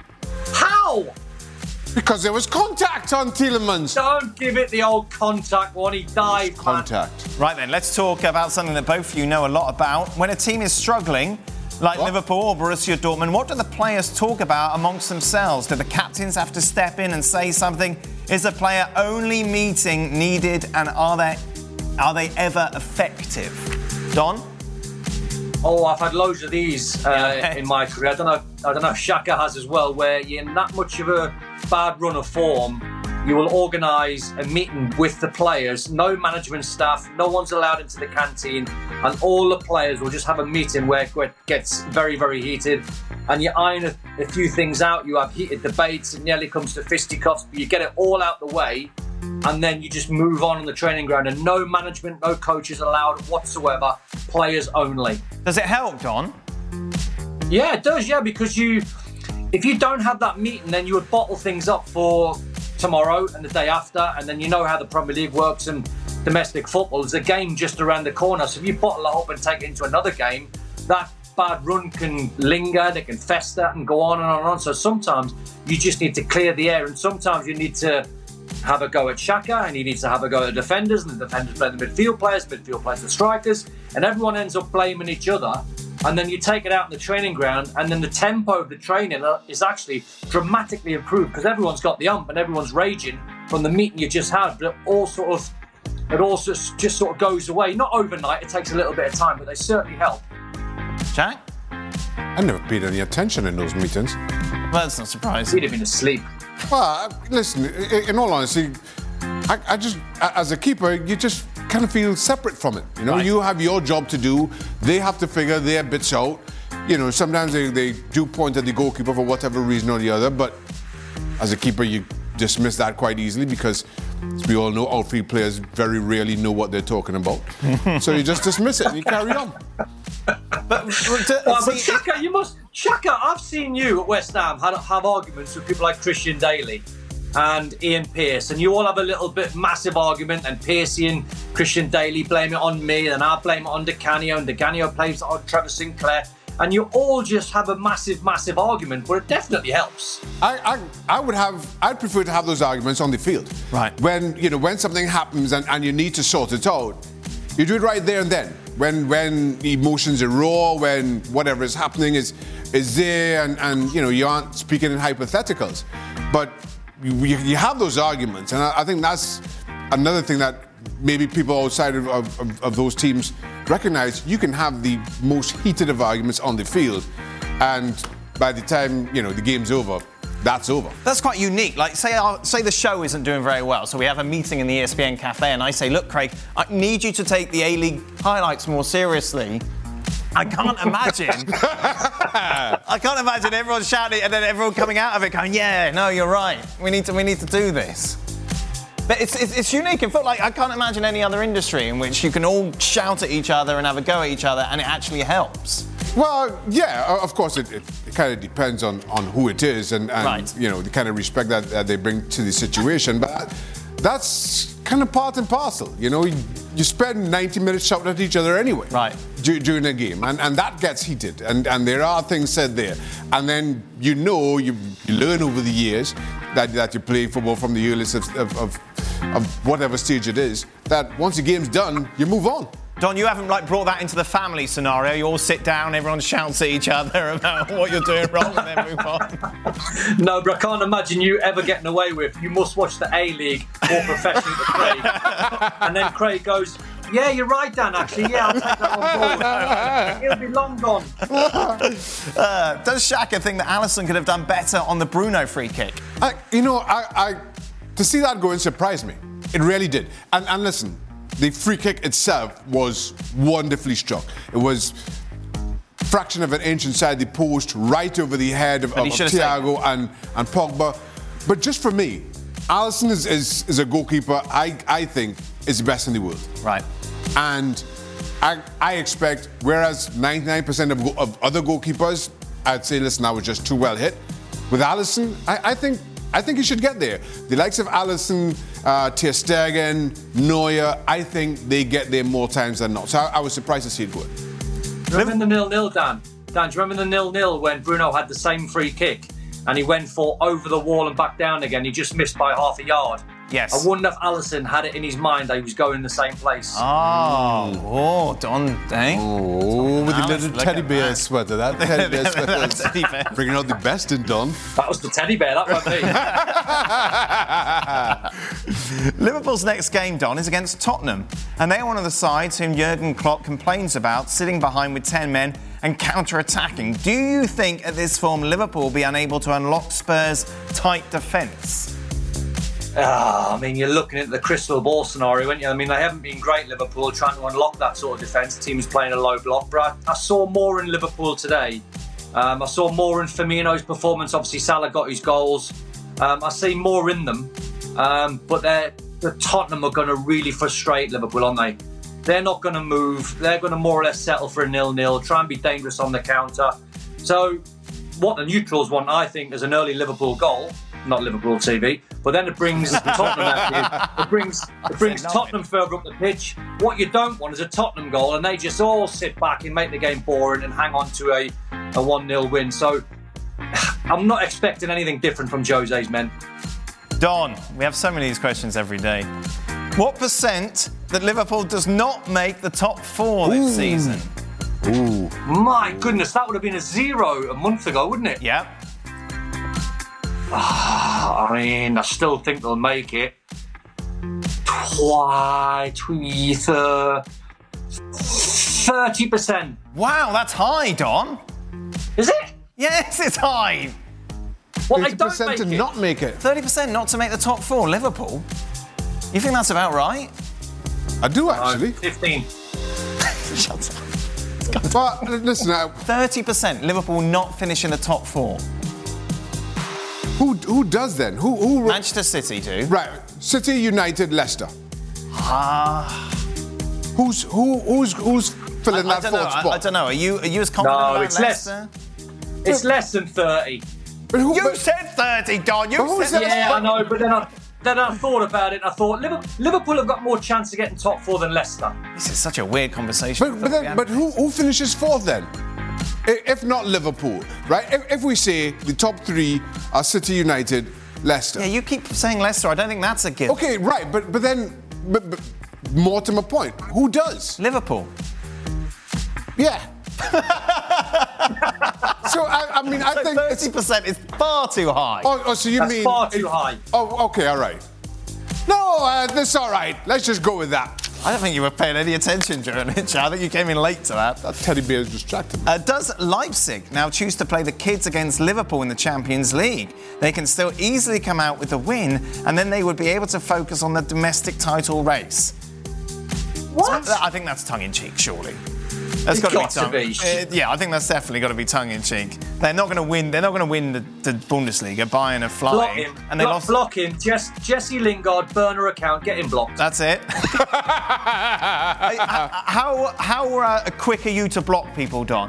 How? Because there was contact on Tielemans. Don't give it the old contact one. He dived. Contact. Man. Right then, let's talk about something that both of you know a lot about. When a team is struggling, like what? Liverpool or Borussia Dortmund, what do the players talk about amongst themselves? Do the captains have to step in and say something? Is a player only meeting needed, and are they are they ever effective? Don? Oh, I've had loads of these uh, yeah. in my career. I don't know. I don't know if Shaka has as well, where you're in that much of a bad run of form, you will organise a meeting with the players, no management staff, no one's allowed into the canteen, and all the players will just have a meeting where it gets very, very heated, and you iron a, a few things out, you have heated debates, it nearly comes to fisticuffs, but you get it all out the way, and then you just move on in the training ground, and no management, no coaches allowed whatsoever, players only. Does it help, Don? Yeah, it does, yeah, because you... If you don't have that meeting, then you would bottle things up for tomorrow and the day after, and then you know how the Premier League works and domestic football. There's a game just around the corner, so if you bottle it up and take it into another game, that bad run can linger, they can fester and go on and on and on. So sometimes you just need to clear the air, and sometimes you need to have a go at Shaka, and he needs to have a go at the defenders, and the defenders play the midfield players, midfield players the strikers, and everyone ends up blaming each other. And then you take it out in the training ground, and then the tempo of the training is actually dramatically improved because everyone's got the ump and everyone's raging from the meeting you just had. But it all sort of, it all just, just sort of goes away. Not overnight. It takes a little bit of time, but they certainly help. Jack? I never paid any attention in those meetings. Well, that's not surprising. He'd have been asleep. Well, listen. In all honesty, I, I just, as a keeper, you just kind of feel separate from it. You know, right. You have your job to do. They have to figure their bits out. You know, sometimes they, they do point at the goalkeeper for whatever reason or the other, but as a keeper, you dismiss that quite easily because, as we all know, outfield players very rarely know what they're talking about. So you just dismiss it and you carry on. But, to, well, but Shaka, you must... Shaka, I've seen you at West Ham have, have arguments with people like Christian Daly and Ian Pearce, and you all have a little bit massive argument, and Pearcey and Christian Daly blame it on me, and I blame it on Di Canio, and Di Canio blames it on Trevor Sinclair, and you all just have a massive, massive argument, but it definitely helps. I, I, I would have, I'd prefer to have those arguments on the field. Right. When, you know, when something happens and, and you need to sort it out, you do it right there and then. When, when emotions are raw, when whatever is happening is, is there, and, and, you know, you aren't speaking in hypotheticals. But You, you have those arguments, and I, I think that's another thing that maybe people outside of, of, of those teams recognize. You can have the most heated of arguments on the field, and by the time, you know, the game's over, that's over. That's quite unique. Like, say our, say the show isn't doing very well, so we have a meeting in the E S P N cafe, and I say, look, Craig, I need you to take the A-League highlights more seriously. I can't imagine. I can't imagine everyone shouting and then everyone coming out of it going, "Yeah, no, you're right. We need to. We need to do this." But it's, it's, it's unique. It felt like I can't imagine any other industry in which you can all shout at each other and have a go at each other and it actually helps. Well, yeah, of course, it, it, it kind of depends on, on who it is and, and Right. you know, the kind of respect that, that they bring to the situation. But that's kind of part and parcel. You know, you, you spend ninety minutes shouting at each other anyway. Right. du- During a game. And, and that gets heated. And, and there are things said there. And then, you know, you, you learn over the years that, that you play football from the earliest of, of, of, of whatever stage it is, that once the game's done, you move on. Don, you haven't like brought that into the family scenario. You all sit down, everyone shouts at each other about what you're doing wrong, and then move on. No, but I can't imagine you ever getting away with. You must watch the A-League more professionally to Craig, and then Craig goes, "Yeah, you're right, Dan. Actually, yeah, I'll take that on board." It'll be long gone. uh, does Xhaka think that Alisson could have done better on the Bruno free kick? I, you know, I, I to see that going surprised me. It really did. And, and listen, the free kick itself was wonderfully struck. It was fraction of an inch inside the post, right over the head of, of, of Thiago and, and Pogba. But just for me, Alisson is, is, is a goalkeeper I, I think is the best in the world. Right. And I, I expect, whereas ninety-nine percent of, go- of other goalkeepers, I'd say, listen, I was just too well hit. With Alisson, I, I think I think he should get there. The likes of Alisson, uh, Ter Stegen, Neuer, I think they get there more times than not. So I, I was surprised to see it go. Remember the nil-nil, Dan? Dan, do you remember the nil-nil when Bruno had the same free kick and he went for over the wall and back down again? He just missed by half a yard. Yes. I wonder if Alisson had it in his mind that he was going the same place. Oh, oh, Don, eh? Oh, with the Alice, little look teddy at bear that. sweater. That teddy bear sweater. That teddy bear. Bringing out the best in Don. That was the teddy bear, that wasn't me. Liverpool's next game, Don, is against Tottenham. And they're one of the sides whom Jurgen Klopp complains about sitting behind with ten men and counter-attacking. Do you think at this form Liverpool will be unable to unlock Spurs' tight defence? Ah, I mean, you're looking at the crystal ball scenario, aren't you? I mean, they haven't been great, Liverpool, trying to unlock that sort of defence. The team's playing a low block, but I, I saw more in Liverpool today. Um, I saw more in Firmino's performance. Obviously, Salah got his goals. Um, I see more in them, um, but they're, the Tottenham are going to really frustrate Liverpool, aren't they? They're not going to move. They're going to more or less settle for a nil-nil, try and be dangerous on the counter. So what the neutrals want, I think, is an early Liverpool goal. Not Liverpool T V, but then it brings Tottenham out here. It brings it brings Tottenham further up the pitch. What you don't want is a Tottenham goal, and they just all sit back and make the game boring and hang on to a, a one-nil win. So I'm not expecting anything different from Jose's men. Don, we have so many of these questions every day. What percent that Liverpool does not make the top four this Ooh. season? Ooh. My goodness, that would have been a zero a month ago, wouldn't it? Yeah. I mean, I still think they'll make it. Twice, thirty percent. Wow, that's high, Don. Is it? Yes, it's high. Well, they don't make to it. not make it. thirty percent not to make the top four, Liverpool. You think that's about right? I do, actually. No, fifteen. Shut up. But listen, uh, thirty percent Liverpool not finish in the top four. who who does then? Who who? Manchester City do. Right, City, United, Leicester. Ah. Who's who who's who's filling I, I that don't fourth know. I, spot? I don't know. Are you are you as confident No, about it's less. Leicester? It's less than thirty. But who, You but- said thirty, Don. You But who said said- Yeah, I know, but then I then I thought about it. And I thought Liverpool, Liverpool have got more chance of getting top four than Leicester. This is such a weird conversation. But, but, then, but who, who finishes fourth then? I- If not Liverpool, right? If, if we say the top three are City, United, Leicester. Yeah, you keep saying Leicester. I don't think that's a given. Okay, right, but but then, but, but more to my point, who does? Liverpool. Yeah. So I, I mean, I So think it's. thirty percent is far too high. Oh, oh, so you That's mean far too it- high. Oh, okay, all right. No, uh, that's all right. Let's just go with that. I don't think you were paying any attention during it, I think you came in late to that. That teddy bear is distracted. Uh, does Leipzig now choose to play the kids against Liverpool in the Champions League? They can still easily come out with a win, and then they would be able to focus on the domestic title race. What? So, I think that's tongue-in-cheek, surely. That's got to be got to tongue. be. Uh, yeah, I think that's definitely got to be tongue in cheek. They're not going to win. They're not going to win the, the Bundesliga. Bayern are Block flying, him. and they block, lost. block him. Jess, Jesse Lingard, burner account, get him blocked. That's it. how how uh, quick are you to block people, Don?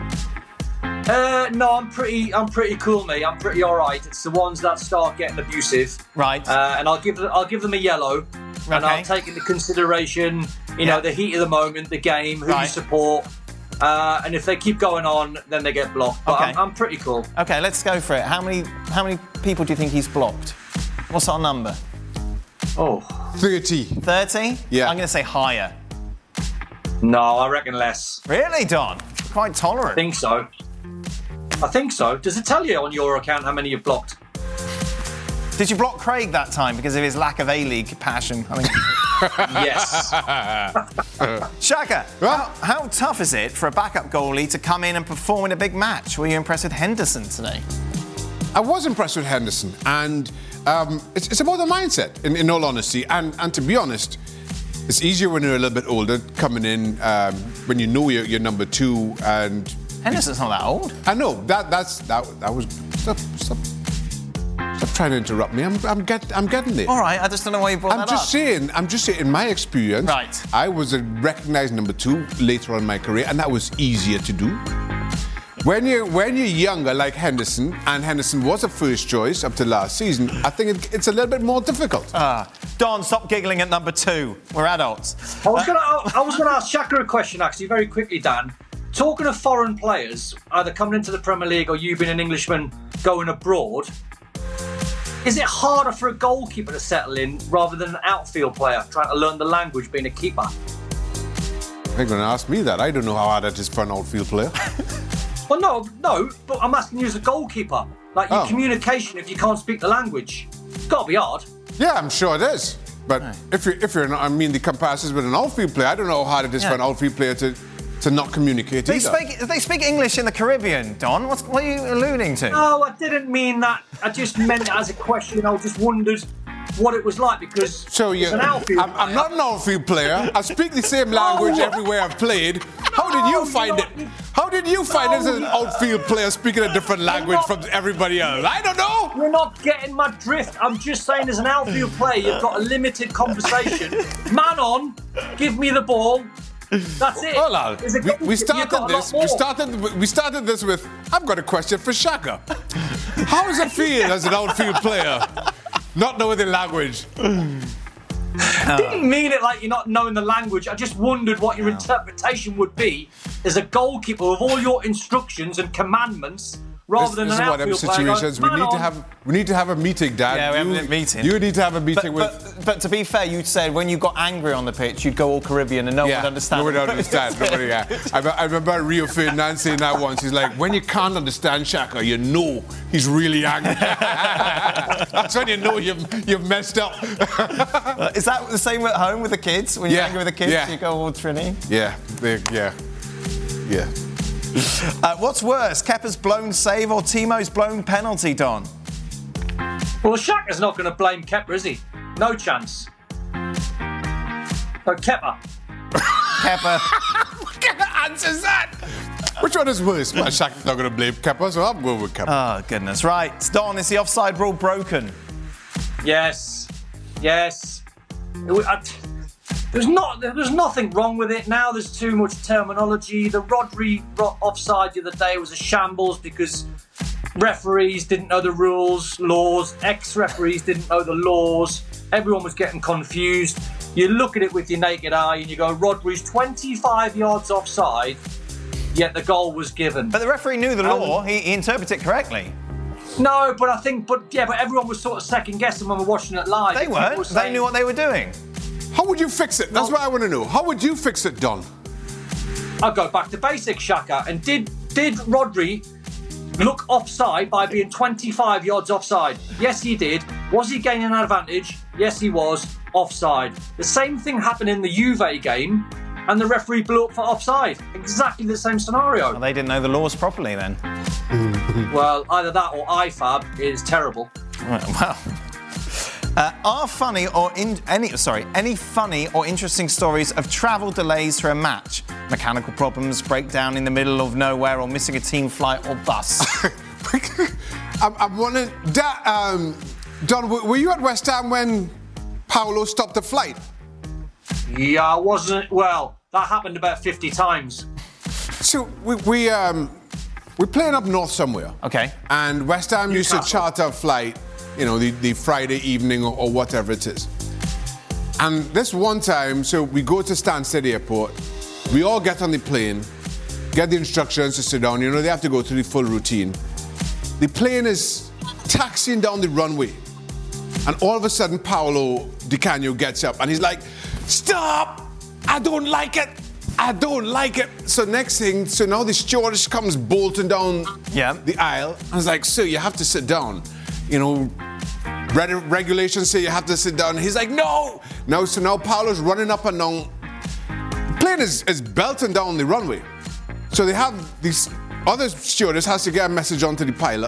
Uh, no, I'm pretty. I'm pretty cool, mate. I'm pretty all right. It's the ones that start getting abusive, right? Uh, and I'll give them. I'll give them a yellow, and Okay. I'll take into consideration, you Yeah. know, the heat of the moment, the game, who you Right. support, uh, and if they keep going on, then they get blocked. But Okay. I'm, I'm pretty cool. Okay, let's go for it. How many how many people do you think he's blocked? What's our number? Oh, thirty. thirty? Yeah. I'm going to say higher. No, I reckon less. Really, Don? Quite tolerant. I think so. I think so. Does it tell you on your account how many you've blocked? Did you block Craig that time because of his lack of A-League passion? I mean, yes. Shaka, how, how tough is it for a backup goalie to come in and perform in a big match? Were you impressed with Henderson today? I was impressed with Henderson, and um, it's, it's about the mindset, in, in all honesty. And, and to be honest, it's easier when you're a little bit older, coming in um, when you know you're, you're number two. And Henderson's not that old. I know that that's that that was. Stop, stop, stop trying to interrupt me. I'm I'm, get, I'm getting there. All right, I just don't know why you brought I'm that just up. saying. I'm just saying. In my experience, Right. I was a recognised number two later on in my career, and that was easier to do. When you're when you're younger, like Henderson, and Henderson was a first choice up to last season, I think it, it's a little bit more difficult. Ah, Don, stop giggling at number two. We're adults. I was going to I was going to ask Shaka a question actually very quickly, Dan. Talking of foreign players, either coming into the Premier League or you being an Englishman going abroad, is it harder for a goalkeeper to settle in rather than an outfield player trying to learn the language being a keeper? They're going to ask me that. I don't know how hard that is for an outfield player. Well, no, no, but I'm asking you as a goalkeeper. Like your Oh. communication if you can't speak the language. It's got to be hard. Yeah, I'm sure it is. But if you're, if you're, not, I mean, the comparisons with an outfield player, I don't know how hard it is Yeah. for an outfield player to, to not communicate They either. speak, they speak English in the Caribbean, Don. What's, what are you alluding to? No, I didn't mean that. I just meant it as a question. I just wondered what it was like because So you, it's an outfield I'm, I'm not an outfield player. I speak the same language Oh. everywhere I've played. How did you No, find you're it? not- How did you find it as an No. outfield player speaking a different language not- from everybody else? I don't know. You're not getting my drift. I'm just saying, as an outfield player, you've got a limited conversation. Man on, give me the ball. That's it. Hold on. As a We, goalkeeper, we you've started got a lot this. We more. started. We started this with. I've got a question for Shaka. How does it feel as an outfield player, not knowing the language? I didn't mean it like you're not knowing the language. I just wondered what your interpretation would be as a goalkeeper with all your instructions and commandments, rather This, than this an is one of them outfield player going, situations we "Man need to on." have. We need to have a meeting, Dan. Yeah, we're you, having a meeting. You need to have a meeting But, with. but, but to be fair, you said when you got angry on the pitch, you'd go all Caribbean and no one would understand. No one would understand. Nobody, yeah. I, I remember Rio Ferdinand saying that once. He's like, when you can't understand Shaka, you know he's really angry. That's when you know you've, you've messed up. Uh, is that the same at home with the kids? When you're Yeah, angry with the kids, yeah. you go all Trini? yeah, they, yeah, yeah. Uh, what's worse, Kepa's blown save or Timo's blown penalty, Don? Well, Shaka's not going to blame Kepa, is he? No chance. So Kepa. Kepa. What kind of answer is that? Which one is worse? Well, Shaka's not going to blame Kepa, so I'm going with Kepa. Oh, goodness. Right, Don, is the offside rule broken? Yes. Yes. It wa- I- There's not. There's nothing wrong with it now. There's too much terminology. The Rodri ro- offside the other day was a shambles because referees didn't know the rules, laws. Ex-referees didn't know the laws. Everyone was getting confused. You look at it with your naked eye and you go, Rodri's twenty-five yards offside, yet the goal was given. But the referee knew the law. He, he interpreted it correctly. No, but I think, but yeah, but everyone was sort of second guessing when we were watching it live. They People weren't. were They saying- knew what they were doing. How would you fix it? That's what I want to know. How would you fix it, Don? I'll go back to basics, Shaka. And did did Rodri look offside by being twenty-five yards offside? Yes, he did. Was he gaining an advantage? Yes, he was. Offside. The same thing happened in the Juve game, and the referee blew up for offside. Exactly the same scenario. Well, they didn't know the laws properly then. Well, either that or I FAB is terrible. Right, well. Uh, are funny or in, any sorry any funny or interesting stories of travel delays for a match, mechanical problems, breakdown in the middle of nowhere, or missing a team flight or bus? I'm, I'm wondering, da, um, Don, were you at West Ham when Paolo stopped the flight? Yeah, I wasn't. Well, that happened about fifty times. So we we um we're playing up north somewhere. Okay. And West Ham used to charter a flight, you know, the, the Friday evening or, or whatever it is. And this one time, so we go to Stansted Airport, we all get on the plane, get the instructions to sit down, you know, they have to go through the full routine. The plane is taxiing down the runway. And all of a sudden, Paolo Di Canio gets up and he's like, stop! I don't like it! I don't like it. So next thing, so now the stewardess comes bolting down yeah. the aisle. I was like, sir, you have to sit down. You know, red- regulations say you have to sit down. He's like, no! Now, so now Paolo's running up and down. The plane is, is belting down the runway. So they have these other stewardess has to get a message onto the pilot.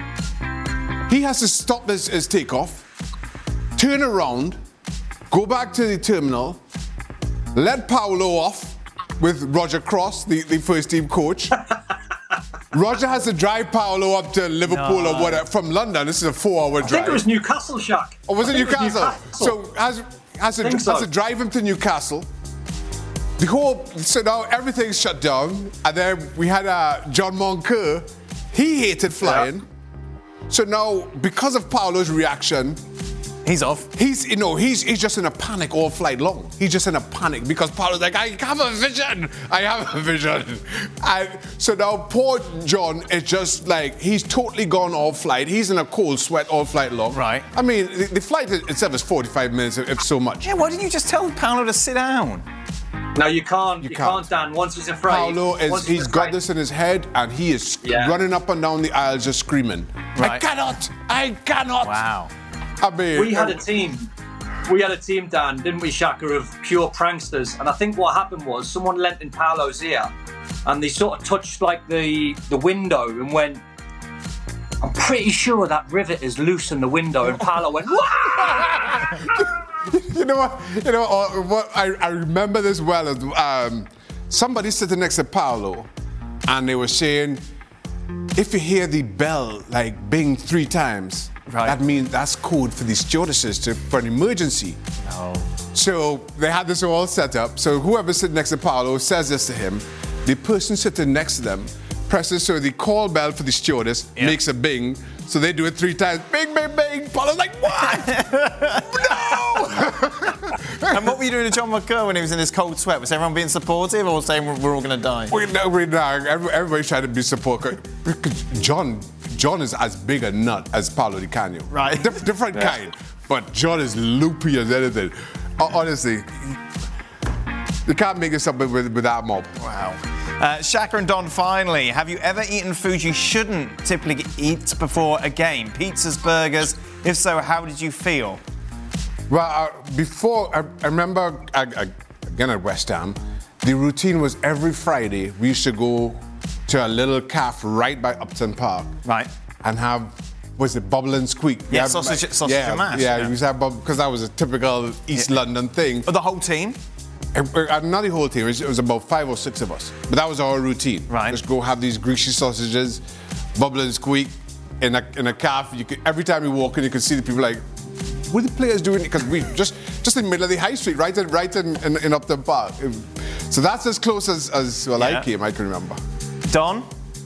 He has to stop his, his takeoff, turn around, go back to the terminal, let Paolo off with Roger Cross, the, the first team coach. Roger has to drive Paolo up to Liverpool no. or whatever from London. This is a four-hour drive. I think it was Newcastle, Shaq. Or was it Newcastle? It was Newcastle? So has has to, has so. to drive him to Newcastle. The whole so now everything's shut down, and then we had uh, John Moncur. He hated flying. Yeah. So now, because of Paolo's reaction, he's off. He's, you know, he's he's just in a panic all flight long. He's just in a panic because Paolo's like, I have a vision. I have a vision. And so now poor John is just like, he's totally gone all flight. He's in a cold sweat all flight long. Right. I mean, the, the flight itself is forty-five minutes, if so much. Yeah, why didn't you just tell Paolo to sit down? No, you can't. You, you can't. can't, Dan. Once he's afraid. Paolo is, once he's he's got this in his head, and he is yeah. running up and down the aisle just screaming, right. I cannot! I cannot! Wow. I mean, we had a team. We had a team, Dan, didn't we, Shaka, of pure pranksters. And I think what happened was someone leant in Paolo's ear and they sort of touched like the, the window and went, I'm pretty sure that rivet is loose in the window. And Paolo went, Wah! You know what? You know uh, what? I, I remember this well. Um, somebody sitting next to Paolo, and they were saying, if you hear the bell like bing three times, right. that means that's code for the stewardesses to, for an emergency. No. So they had this all set up. So whoever sitting next to Paolo says this to him. The person sitting next to them presses so the call bell for the stewardess yeah. makes a bing. So they do it three times. Bing, bing, bing. Paolo's like, what? No! And what were you doing to John McCurr when he was in his cold sweat? Was everyone being supportive or saying we're, we're all going to die? We know, we know. Everybody's trying to be supportive. John, John is as big a nut as Paolo Di Canio. Right. Dif- different yeah. kind. But John is loopy as anything. Honestly, you can't make it something with, with that mob. Wow. Uh, Shaka and Don, finally, have you ever eaten food you shouldn't typically eat before a game? Pizzas, burgers? If so, how did you feel? Well, uh, before, I, I remember, uh, uh, again at West Ham, the routine was every Friday we used to go to a little cafe right by Upton Park. Right. And have, was it Bubble and Squeak? Yeah, have, sausage, like, sausage yeah, and mash. Yeah, yeah. we used to have Bubble, because that was a typical East yeah. London thing. But the whole team? Uh, not the whole team, it was about five or six of us. But that was our routine. Right. Just go have these greasy sausages, Bubble and Squeak, in a, in a cafe. You could, every time you walk in, you could see the people like, what are the players doing? Because we just just in the middle of the high street, right in right in, in, in Upton Park. So that's as close as, as well yeah. I came, I can remember. Don?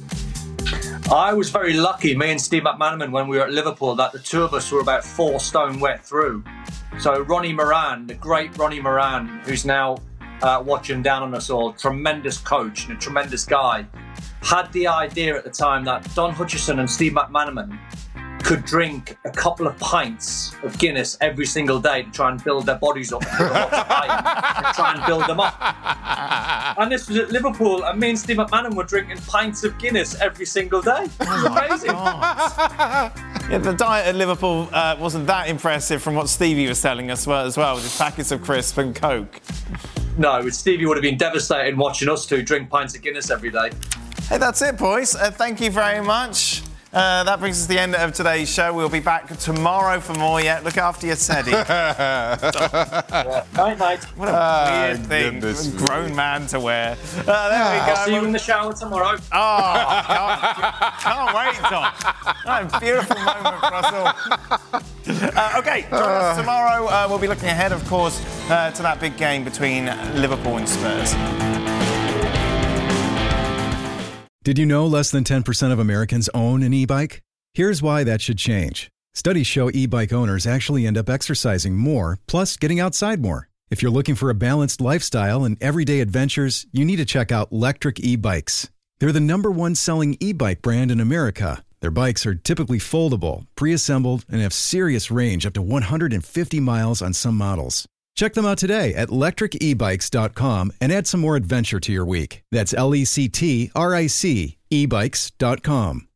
I was very lucky, me and Steve McManaman, when we were at Liverpool, that the two of us were about four stone wet through. So Ronnie Moran, the great Ronnie Moran, who's now uh, watching down on us all, tremendous coach and a tremendous guy, had the idea at the time that Don Hutchison and Steve McManaman could drink a couple of pints of Guinness every single day to try and build their bodies up and, and try and build them up. And this was at Liverpool, and me and Steve McManaman were drinking pints of Guinness every single day. It was amazing. Yeah, the diet at Liverpool uh, wasn't that impressive from what Stevie was telling us as well, with his packets of crisp and Coke. No, Stevie would have been devastated watching us two drink pints of Guinness every day. Hey, that's it, boys. Uh, thank you very much. Uh, that brings us to the end of today's show. We'll be back tomorrow for more. Yeah, look after your Teddy. yeah. Night, night. What a Ah, weird thing for goodness a grown man to wear. Uh, there we go. I'll see you in the shower tomorrow. Oh, can't, can't wait, Tom. What a beautiful moment for us all. Uh, okay, join us tomorrow. Uh, we'll be looking ahead, of course, uh, to that big game between Liverpool and Spurs. Did you know less than ten percent of Americans own an e-bike? Here's why that should change. Studies show e-bike owners actually end up exercising more, plus getting outside more. If you're looking for a balanced lifestyle and everyday adventures, you need to check out Lectric e-bikes. They're the number one selling e-bike brand in America. Their bikes are typically foldable, pre-assembled, and have serious range up to one hundred fifty miles on some models. Check them out today at lectric e bikes dot com and add some more adventure to your week. That's L E C T R I C e bikes dot com.